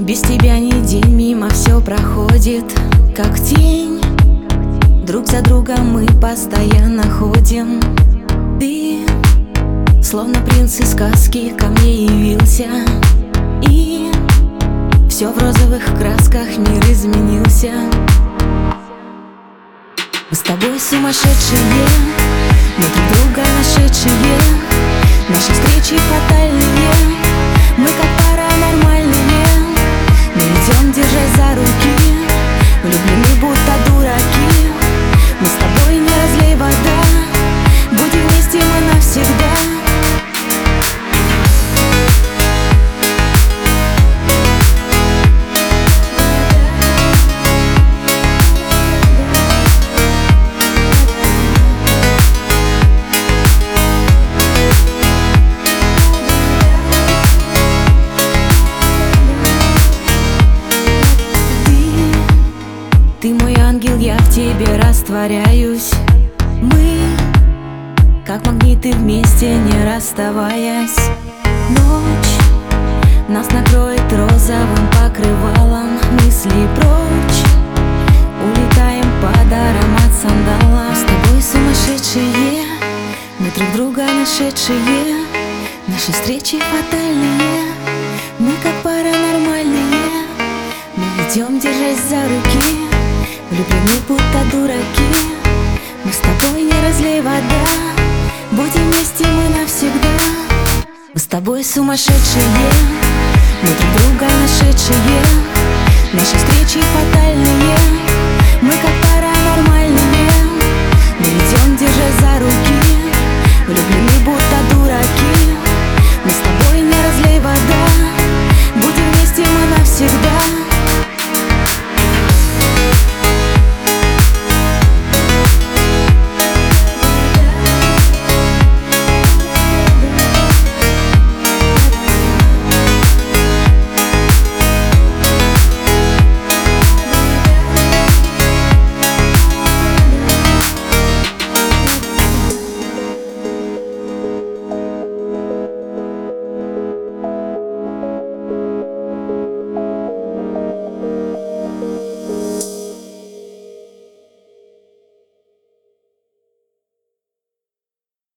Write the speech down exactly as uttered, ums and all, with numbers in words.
Без тебя ни день мимо, все проходит как тень. Друг за другом мы постоянно ходим. Ты, словно принц из сказки, ко мне явился. И все в розовых красках, мир изменился. Мы с тобой сумасшедшие, мы друг друга нашедшие. Наши встречи фатальные, мы как паранормальные. Мы идем, держась за руки, влюблены будто дураки. Мы с тобой не разлей вода, будем вместе мы навсегда. Ты мой ангел, я в тебе растворяюсь. Мы, как магниты, вместе не расставаясь. Ночь нас накроет розовым покрывалом. Мысли прочь, улетаем под аромат сандала. Мы с тобой сумасшедшие, мы друг друга нашедшие. Наши встречи фатальные, мы как паранормальные. Мы идем, держась за руки, влюблены будто дураки. Мы с тобой не разлей вода, будем вместе мы навсегда. Мы с тобой сумасшедшие, мы друг друга нашедшие. Наши встречи фатальные,